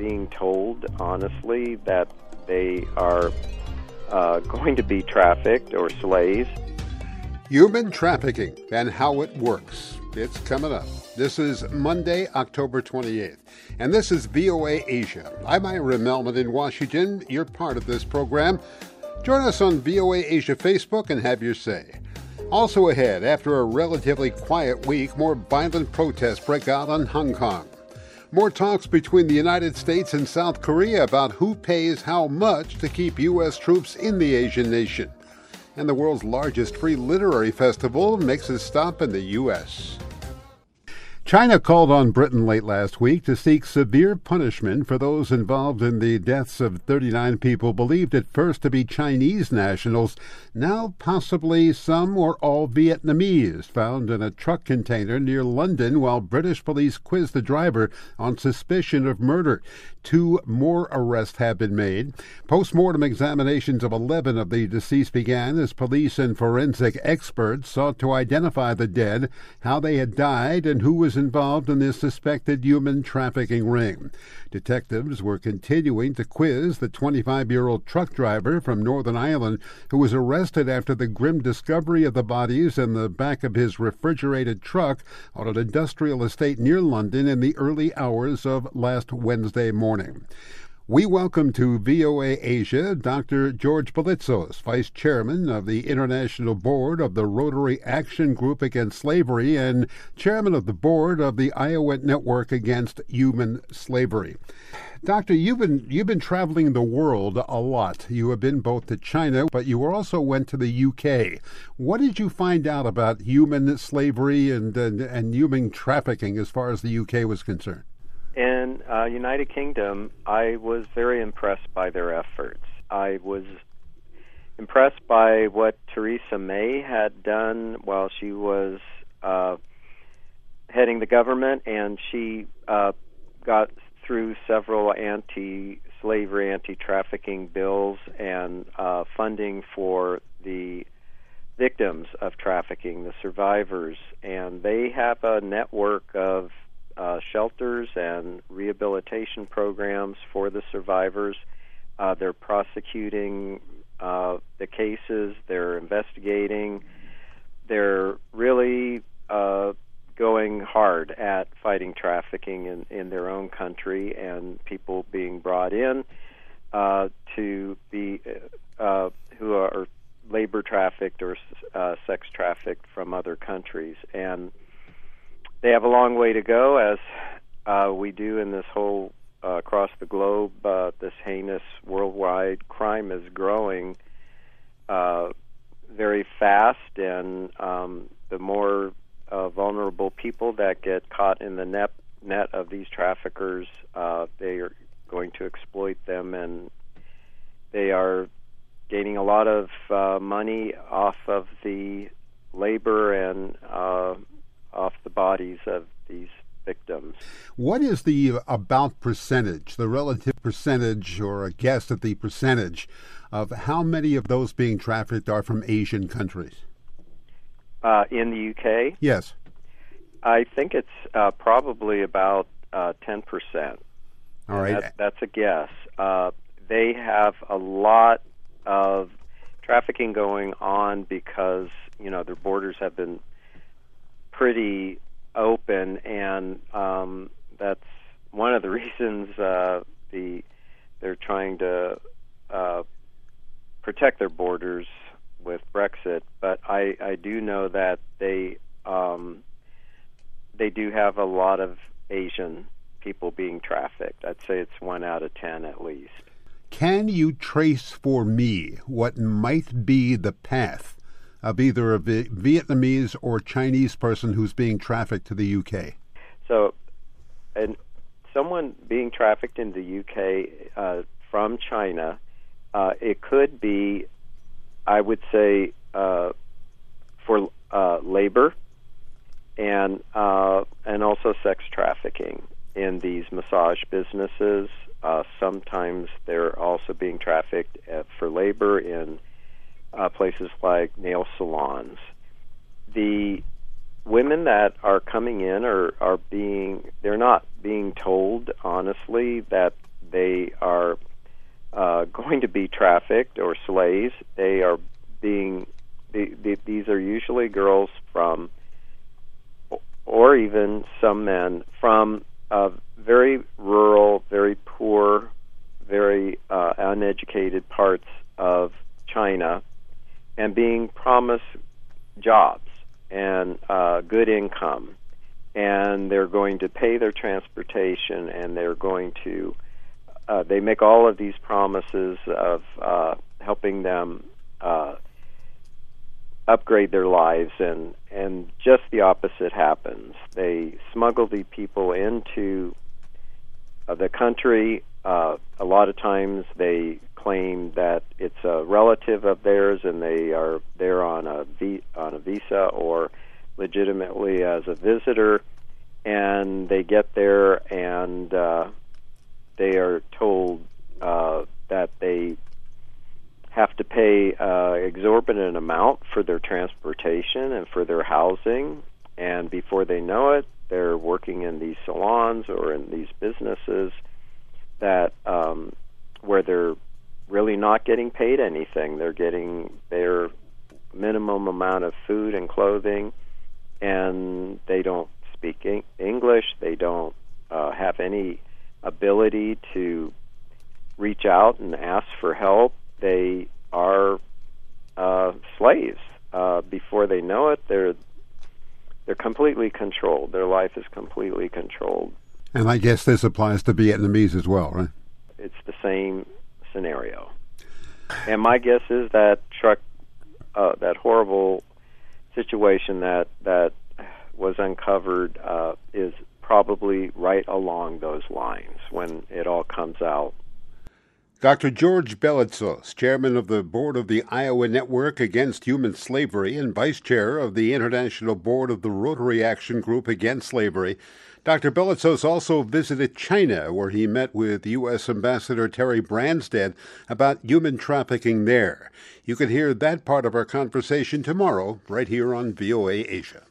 being told honestly that they are going to be trafficked or slaves. Human trafficking and how it works. It's coming up. This is Monday, October 28th, and this is VOA Asia. I'm Ira Melman in Washington. You're part of this program. Join us on VOA Asia Facebook and have your say. Also ahead, after a relatively quiet week, more violent protests break out in Hong Kong. More talks between the United States and South Korea about who pays how much to keep U.S. troops in the Asian nation. And the world's largest free literary festival makes a stop in the U.S. China called on Britain late last week to seek severe punishment for those involved in the deaths of 39 people believed at first to be Chinese nationals, now possibly some or all Vietnamese, found in a truck container near London while British police quizzed the driver on suspicion of murder. 2 more arrests have been made. Post-mortem examinations of 11 of the deceased began as police and forensic experts sought to identify the dead, how they had died, and who was involved in this suspected human trafficking ring. Detectives were continuing to quiz the 25-year-old truck driver from Northern Ireland who was arrested after the grim discovery of the bodies in the back of his refrigerated truck on an industrial estate near London in the early hours of last Wednesday morning. We welcome to VOA Asia Dr. George Bolitzos, Vice Chairman of the International Board of the Rotary Action Group Against Slavery and Chairman of the Board of the Iowa Network Against Human Slavery. Doctor, you've been traveling the world a lot. You have been both to China, but you also went to the UK. What did you find out about human slavery and human trafficking as far as the UK was concerned? In United Kingdom, I was very impressed by their efforts. I was impressed by what Theresa May had done while she was heading the government, and she got through several anti-slavery, anti-trafficking bills and funding for the victims of trafficking, the survivors. And they have a network of shelters and rehabilitation programs for the survivors. They're prosecuting the cases. They're investigating. They're really going hard at fighting trafficking in their own country and people being brought in to be who are labor trafficked or sex trafficked from other countries. And they have a long way to go, as we do in this whole across the globe. This heinous worldwide crime is growing very fast, and the more vulnerable people that get caught in the net of these traffickers, they are going to exploit them, and they are gaining a lot of money off of the labor and off the bodies of these victims. What is the about percentage, the relative percentage, or a guess at the percentage of how many of those being trafficked are from Asian countries? In the UK? Yes. I think it's probably about 10%. All right. That's a guess. They have a lot of trafficking going on because, their borders have been pretty open, and that's one of the reasons they're trying to protect their borders with Brexit. But I do know that they do have a lot of Asian people being trafficked. I'd say it's 1 out of 10 at least. Can you trace for me what might be the path of either a Vietnamese or Chinese person who's being trafficked to the UK? So, and someone being trafficked in the UK from China, it could be, I would say, for labor and also sex trafficking in these massage businesses. Sometimes they're also being trafficked for labor in places like nail salons. The women that are coming in they're not being told honestly that they are going to be trafficked or slaves. They are being these are usually girls from, or even some men from very rural, very poor, very uneducated parts of China, and being promised jobs and good income, and they're going to pay their transportation, and they're going to they make all of these promises of helping them upgrade their lives, and just the opposite happens. They smuggle the people into the country. A lot of times they claim that it's a relative of theirs, and they are there on a visa or legitimately as a visitor, and they get there and they are told that they have to pay exorbitant amount for their transportation and for their housing, and before they know it, they're working in these salons or in these businesses that where they're really not getting paid anything. They're getting their minimum amount of food and clothing, and they don't speak English. They don't have any ability to reach out and ask for help. They are slaves. Before they know it, they're completely controlled. Their life is completely controlled. And I guess this applies to Vietnamese as well, right? It's the same scenario. And my guess is that that horrible situation that was uncovered is probably right along those lines when it all comes out. Dr. George Belitsos, chairman of the board of the Iowa Network Against Human Slavery and vice chair of the International Board of the Rotary Action Group Against Slavery. Dr. Belitsos also visited China, where he met with U.S. Ambassador Terry Branstad about human trafficking there. You can hear that part of our conversation tomorrow, right here on VOA Asia.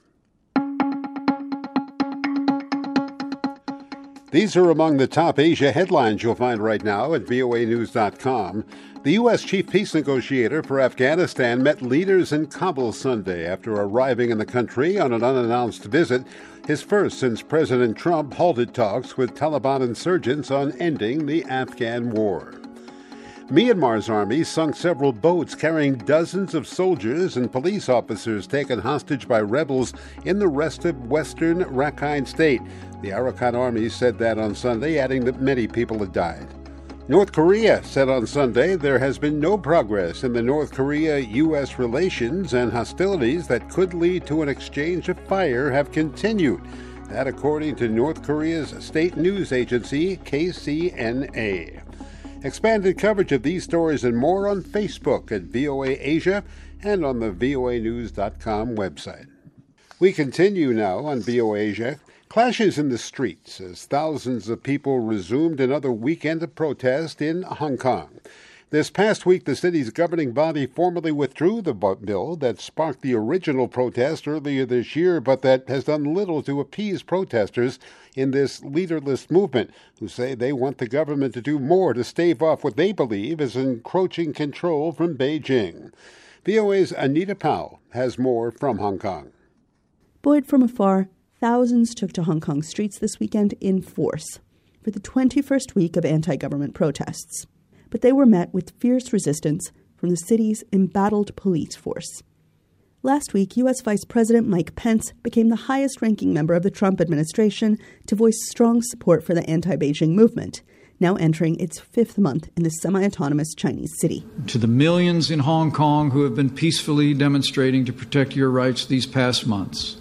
These are among the top Asia headlines you'll find right now at voanews.com. The U.S. chief peace negotiator for Afghanistan met leaders in Kabul Sunday after arriving in the country on an unannounced visit, his first since President Trump halted talks with Taliban insurgents on ending the Afghan war. Myanmar's army sunk several boats carrying dozens of soldiers and police officers taken hostage by rebels in the rest of western Rakhine State. The Arakan army said that on Sunday, adding that many people had died. North Korea said on Sunday there has been no progress in the North Korea-U.S. relations, and hostilities that could lead to an exchange of fire have continued. That according to North Korea's state news agency, KCNA. Expanded coverage of these stories and more on Facebook at VOA Asia and on the voanews.com website. We continue now on VOA Asia. Clashes in the streets as thousands of people resumed another weekend of protest in Hong Kong. This past week, the city's governing body formally withdrew the bill that sparked the original protest earlier this year, but that has done little to appease protesters in this leaderless movement, who say they want the government to do more to stave off what they believe is encroaching control from Beijing. VOA's Anita Powell has more from Hong Kong. Buoyed from afar, thousands took to Hong Kong streets this weekend in force for the 21st week of anti-government protests. But they were met with fierce resistance from the city's embattled police force. Last week, U.S. Vice President Mike Pence became the highest-ranking member of the Trump administration to voice strong support for the anti-Beijing movement, now entering its fifth month in the semi-autonomous Chinese city. To the millions in Hong Kong who have been peacefully demonstrating to protect your rights these past months,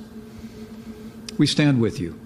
we stand with you.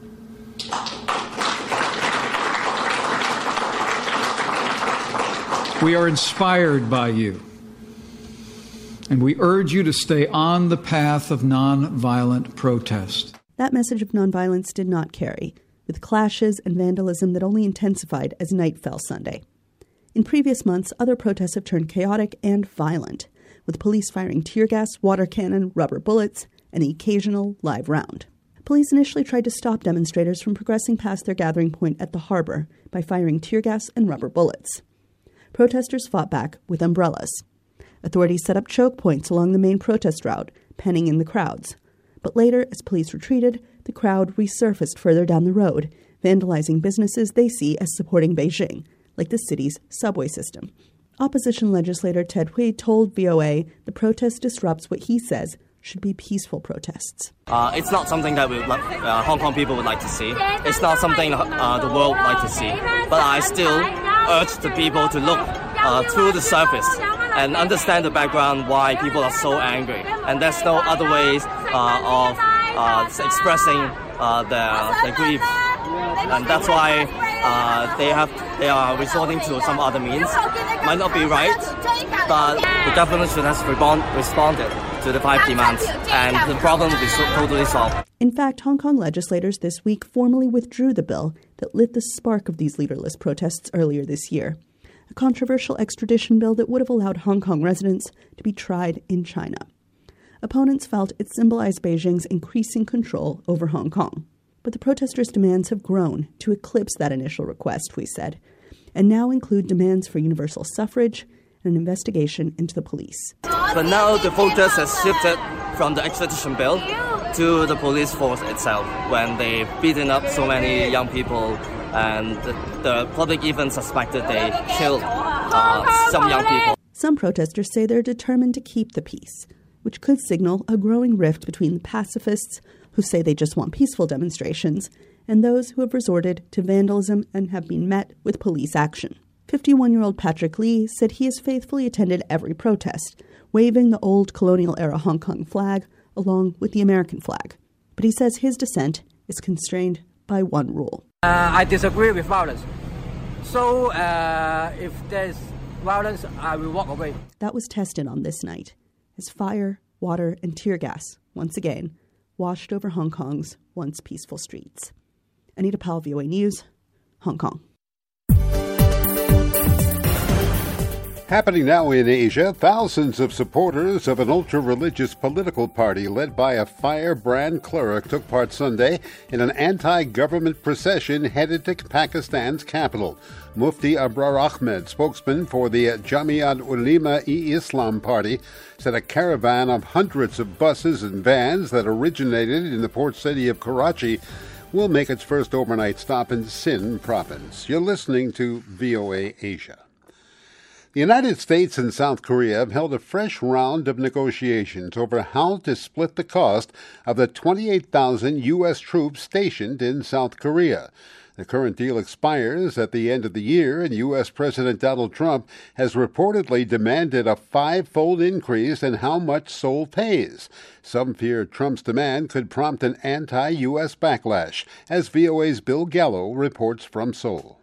We are inspired by you, and we urge you to stay on the path of nonviolent protest. That message of nonviolence did not carry, with clashes and vandalism that only intensified as night fell Sunday. In previous months, other protests have turned chaotic and violent, with police firing tear gas, water cannon, rubber bullets, and the occasional live round. Police initially tried to stop demonstrators from progressing past their gathering point at the harbor by firing tear gas and rubber bullets. Protesters fought back with umbrellas. Authorities set up choke points along the main protest route, penning in the crowds. But later, as police retreated, the crowd resurfaced further down the road, vandalizing businesses they see as supporting Beijing, like the city's subway system. Opposition legislator Ted Hui told VOA the protest disrupts what he says should be peaceful protests. It's not something that Hong Kong people would like to see. It's not something the world would like to see. But I still urge the people to look through the surface and understand the background why people are so angry. And there's no other ways of expressing their grief. And that's why they are resorting to some other means. Might not be right, but the government should have responded to the 5 demands, and the problem will be totally solved. In fact, Hong Kong legislators this week formally withdrew the bill that lit the spark of these leaderless protests earlier this year, a controversial extradition bill that would have allowed Hong Kong residents to be tried in China. Opponents felt it symbolized Beijing's increasing control over Hong Kong. But the protesters' demands have grown to eclipse that initial request, we said, and now include demands for universal suffrage and an investigation into the police. But now the focus has shifted from the extradition bill to the police force itself when they've beaten up so many young people, and the public even suspected they killed some young people. Some protesters say they're determined to keep the peace, which could signal a growing rift between the pacifists, who say they just want peaceful demonstrations, and those who have resorted to vandalism and have been met with police action. 51-year-old Patrick Lee said he has faithfully attended every protest, waving the old colonial-era Hong Kong flag along with the American flag. But he says his dissent is constrained by one rule. I disagree with violence. So if there's violence, I will walk away. That was tested on this night, as fire, water, and tear gas, once again, washed over Hong Kong's once peaceful streets. Anita Powell, VOA News, Hong Kong. Happening now in Asia, thousands of supporters of an ultra-religious political party led by a firebrand cleric took part Sunday in an anti-government procession headed to Pakistan's capital. Mufti Abrar Ahmed, spokesman for the Jamiat Ulema-e-Islam party, said a caravan of hundreds of buses and vans that originated in the port city of Karachi will make its first overnight stop in Sindh province. You're listening to VOA Asia. The United States and South Korea have held a fresh round of negotiations over how to split the cost of the 28,000 U.S. troops stationed in South Korea. The current deal expires at the end of the year, and U.S. President Donald Trump has reportedly demanded a 5-fold increase in how much Seoul pays. Some fear Trump's demand could prompt an anti-U.S. backlash, as VOA's Bill Gallo reports from Seoul.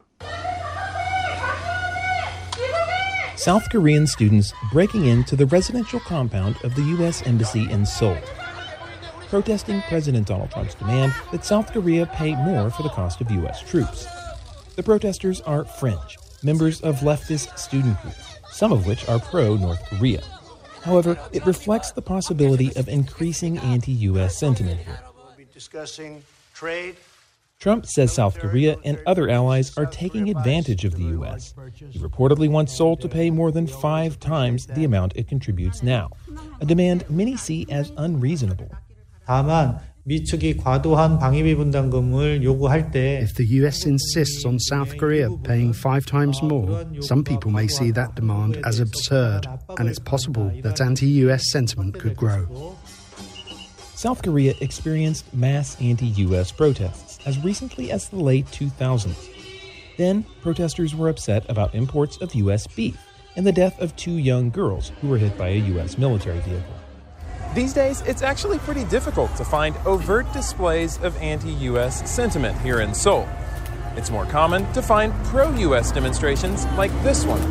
South Korean students breaking into the residential compound of the U.S. Embassy in Seoul, protesting President Donald Trump's demand that South Korea pay more for the cost of U.S. troops. The protesters are fringe, members of leftist student groups, some of which are pro-North Korea. However, it reflects the possibility of increasing anti-U.S. sentiment here. We'll be discussing trade. Trump says South Korea and other allies are taking advantage of the U.S. He reportedly wants Seoul to pay more than 5 times the amount it contributes now, a demand many see as unreasonable. 다만 미측이 과도한 방위비 분담금을 요구할 때 If the US insists on South Korea paying 5 times more, some people may see that demand as absurd, and it's possible that anti-US sentiment could grow. South Korea experienced mass anti-U.S. protests as recently as the late 2000s. Then, protesters were upset about imports of U.S. beef and the death of 2 young girls who were hit by a U.S. military vehicle. These days, it's actually pretty difficult to find overt displays of anti-U.S. sentiment here in Seoul. It's more common to find pro-U.S. demonstrations like this one.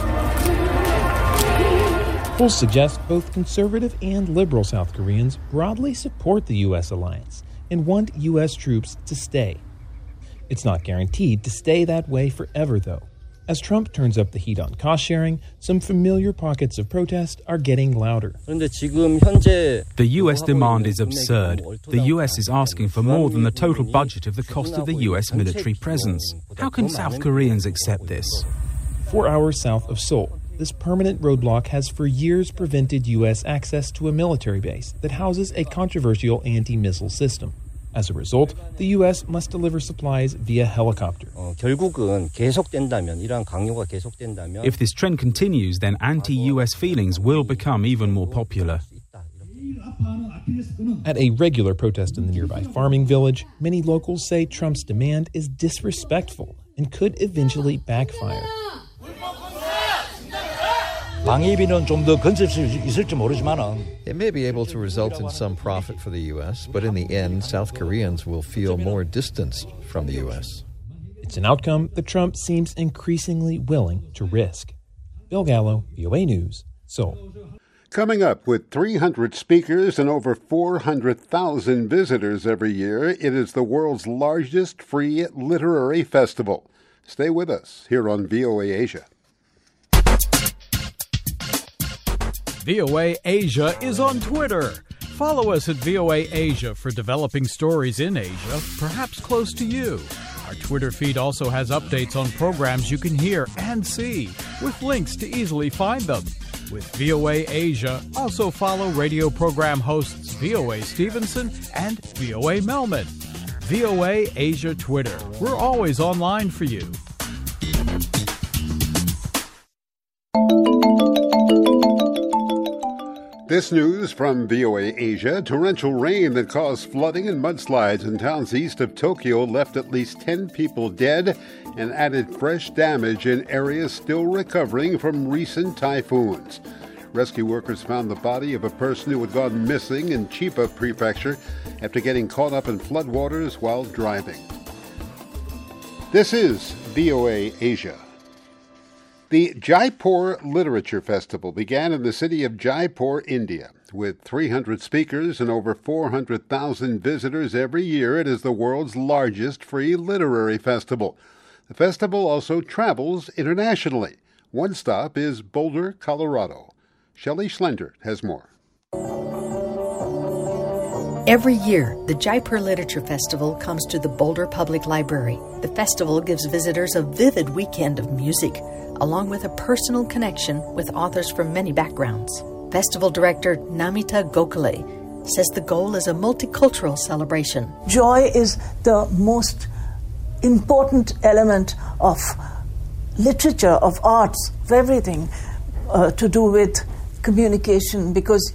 Polls suggest both conservative and liberal South Koreans broadly support the U.S. alliance and want U.S. troops to stay. It's not guaranteed to stay that way forever, though. As Trump turns up the heat on cost-sharing, some familiar pockets of protest are getting louder. The U.S. demand is absurd. The U.S. is asking for more than the total budget of the cost of the U.S. military presence. How can South Koreans accept this? 4 hours south of Seoul, this permanent roadblock has for years prevented U.S. access to a military base that houses a controversial anti-missile system. As a result, the U.S. must deliver supplies via helicopter. If this trend continues, then anti-U.S. feelings will become even more popular. At a regular protest in the nearby farming village, many locals say Trump's demand is disrespectful and could eventually backfire. It may be able to result in some profit for the U.S., but in the end, South Koreans will feel more distanced from the U.S. It's an outcome that Trump seems increasingly willing to risk. Bill Gallo, VOA News, Seoul. Coming up, with 300 speakers and over 400,000 visitors every year, it is the world's largest free literary festival. Stay with us here on VOA Asia. VOA Asia is on Twitter. Follow us at VOA Asia for developing stories in Asia, perhaps close to you. Our Twitter feed also has updates on programs you can hear and see, with links to easily find them. With VOA Asia, also follow radio program hosts VOA Stevenson and VOA Melman. VOA Asia Twitter. We're always online for you. This news from VOA Asia. Torrential rain that caused flooding and mudslides in towns east of Tokyo left at least 10 people dead and added fresh damage in areas still recovering from recent typhoons. Rescue workers found the body of a person who had gone missing in Chiba Prefecture after getting caught up in floodwaters while driving. This is VOA Asia. The Jaipur Literature Festival began in the city of Jaipur, India. With 300 speakers and over 400,000 visitors every year, it is the world's largest free literary festival. The festival also travels internationally. One stop is Boulder, Colorado. Shelley Schlender has more. Every year, the Jaipur Literature Festival comes to the Boulder Public Library. The festival gives visitors a vivid weekend of music, along with a personal connection with authors from many backgrounds. Festival director Namita Gokhale says the goal is a multicultural celebration. Joy is the most important element of literature, of arts, of everything to do with communication, because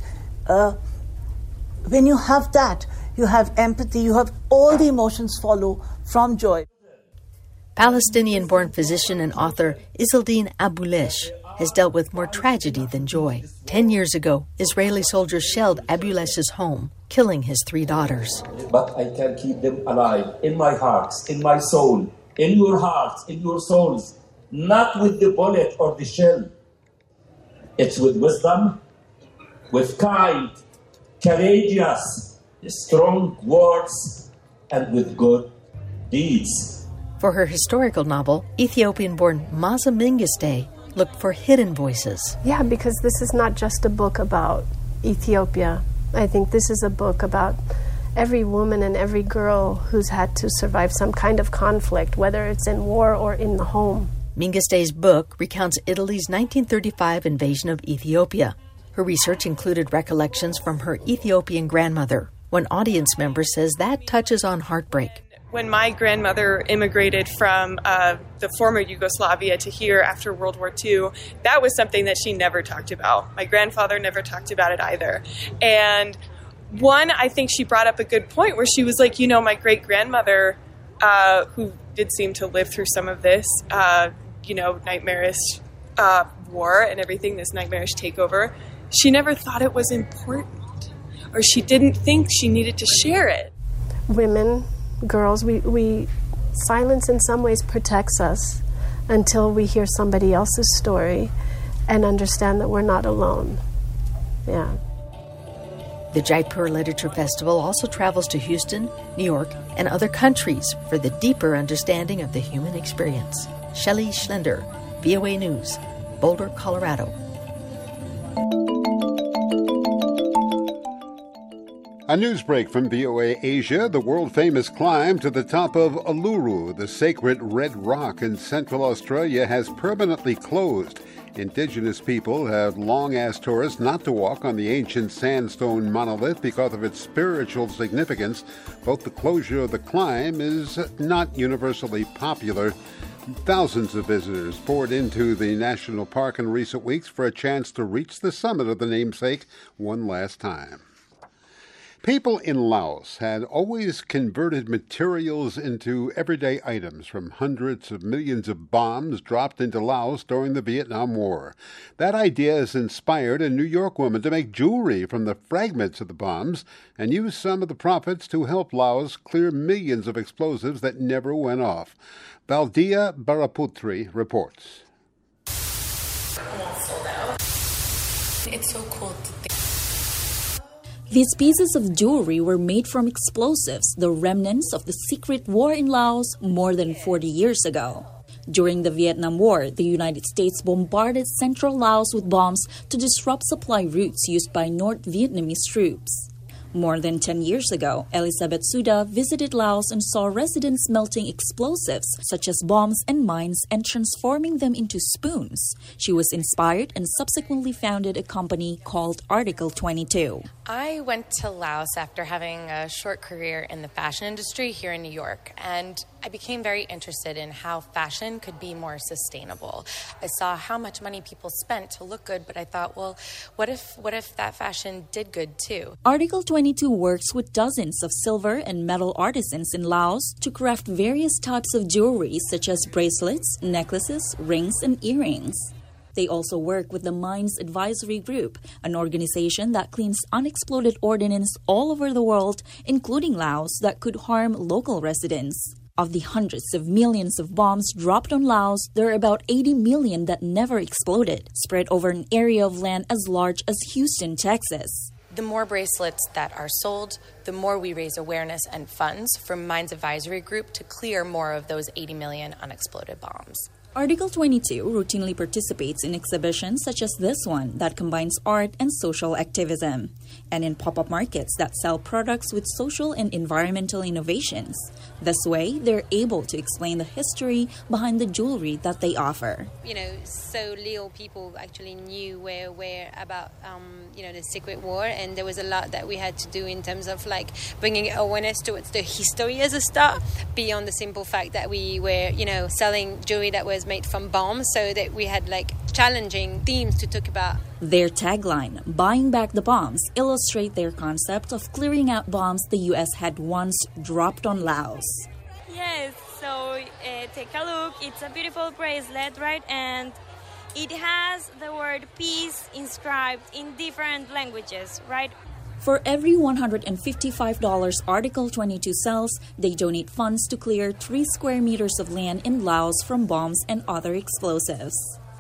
when you have that, you have empathy, you have all the emotions follow from joy. Palestinian-born physician and author Izzeldin Abulesh has dealt with more tragedy than joy. 10 years ago, Israeli soldiers shelled Abulesh's home, killing his 3 daughters. But I can keep them alive in my heart, in my soul, in your hearts, in your souls, not with the bullet or the shell. It's with wisdom, with kind, courageous, strong words, and with good deeds. For her historical novel, Ethiopian-born Maza Mingiste looked for hidden voices. Yeah, because this is not just a book about Ethiopia. I think this is a book about every woman and every girl who's had to survive some kind of conflict, whether it's in war or in the home. Mingiste's book recounts Italy's 1935 invasion of Ethiopia. Her research included recollections from her Ethiopian grandmother. One audience member says that touches on heartbreak. When my grandmother immigrated from the former Yugoslavia to here after World War II, that was something that she never talked about. My grandfather never talked about it either. And I think she brought up a good point where she was like, my great-grandmother, who did seem to live through some of this, nightmarish war and everything, this nightmarish takeover, she never thought it was important, or she didn't think she needed to share it. Women, girls, we silence in some ways protects us until we hear somebody else's story and understand that we're not alone. Yeah. The Jaipur Literature Festival also travels to Houston, New York, and other countries for the deeper understanding of the human experience. Shelley Schlender, VOA News, Boulder, Colorado. A news break from VOA Asia. The world-famous climb to the top of Uluru, the sacred red rock in Central Australia, has permanently closed. Indigenous people have long asked tourists not to walk on the ancient sandstone monolith because of its spiritual significance. Both the closure of the climb is not universally popular. Thousands of visitors poured into the national park in recent weeks for a chance to reach the summit of the namesake one last time. People in Laos had always converted materials into everyday items from hundreds of millions of bombs dropped into Laos during the Vietnam War. That idea has inspired a New York woman to make jewelry from the fragments of the bombs and use some of the profits to help Laos clear millions of explosives that never went off. Valdia Baraputri reports. It's so cool to think. These pieces of jewelry were made from explosives, the remnants of the secret war in Laos more than 40 years ago. During the Vietnam War, the United States bombarded central Laos with bombs to disrupt supply routes used by North Vietnamese troops. More than 10 years ago, Elizabeth Suda visited Laos and saw residents melting explosives such as bombs and mines and transforming them into spoons. She was inspired and subsequently founded a company called Article 22. I went to Laos after having a short career in the fashion industry here in New York, and I became very interested in how fashion could be more sustainable. I saw how much money people spent to look good, but I thought, well, what if that fashion did good too? Article 22 works with dozens of silver and metal artisans in Laos to craft various types of jewelry such as bracelets, necklaces, rings, and earrings. They also work with the Mines Advisory Group, an organization that cleans unexploded ordnance all over the world, including Laos, that could harm local residents. Of the hundreds of millions of bombs dropped on Laos, there are about 80 million that never exploded, spread over an area of land as large as Houston, Texas. The more bracelets that are sold, the more we raise awareness and funds from Mines Advisory Group to clear more of those 80 million unexploded bombs. Article 22 routinely participates in exhibitions such as this one that combines art and social activism, and in pop-up markets that sell products with social and environmental innovations. This way, they're able to explain the history behind the jewelry that they offer. So little people actually knew where about, the Secret War, and there was a lot that we had to do in terms of bringing awareness towards the history as a start, beyond the simple fact that we were, selling jewelry that was made from bombs, so that we had challenging themes to talk about. Their tagline, "Buying Back the Bombs," illustrate their concept of clearing out bombs the U.S. had once dropped on Laos. Yes, so take a look. It's a beautiful bracelet, right? And it has the word peace inscribed in different languages, right? For every $155 Article 22 sells, they donate funds to clear 3 square meters of land in Laos from bombs and other explosives.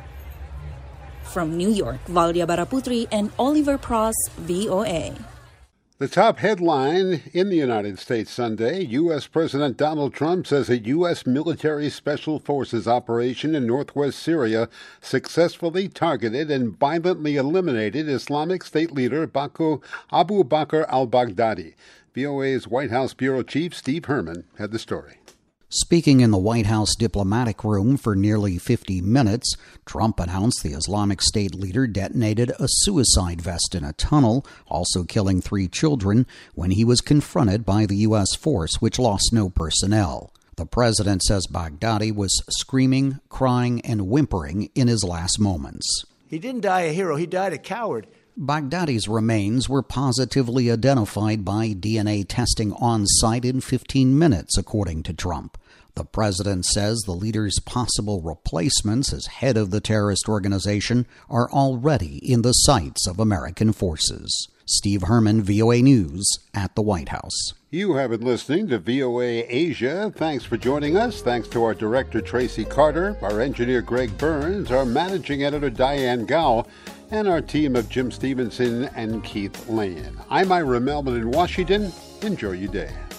From New York, Valdia Baraputri and Oliver Pross, VOA. The top headline in the United States Sunday, U.S. President Donald Trump says a U.S. military special forces operation in northwest Syria successfully targeted and violently eliminated Islamic State leader Abu Bakr al-Baghdadi. VOA's White House Bureau Chief Steve Herman had the story. Speaking in the White House diplomatic room for nearly 50 minutes, Trump announced the Islamic State leader detonated a suicide vest in a tunnel, also killing 3 children, when he was confronted by the U.S. force, which lost no personnel. The president says Baghdadi was screaming, crying, and whimpering in his last moments. He didn't die a hero, he died a coward. Baghdadi's remains were positively identified by DNA testing on site in 15 minutes, according to Trump. The president says the leader's possible replacements as head of the terrorist organization are already in the sights of American forces. Steve Herman, VOA News, at the White House. You have been listening to VOA Asia. Thanks for joining us. Thanks to our director, Tracy Carter, our engineer, Greg Burns, our managing editor, Diane Gao, and our team of Jim Stevenson and Keith Lane. I'm Ira Melman in Washington. Enjoy your day.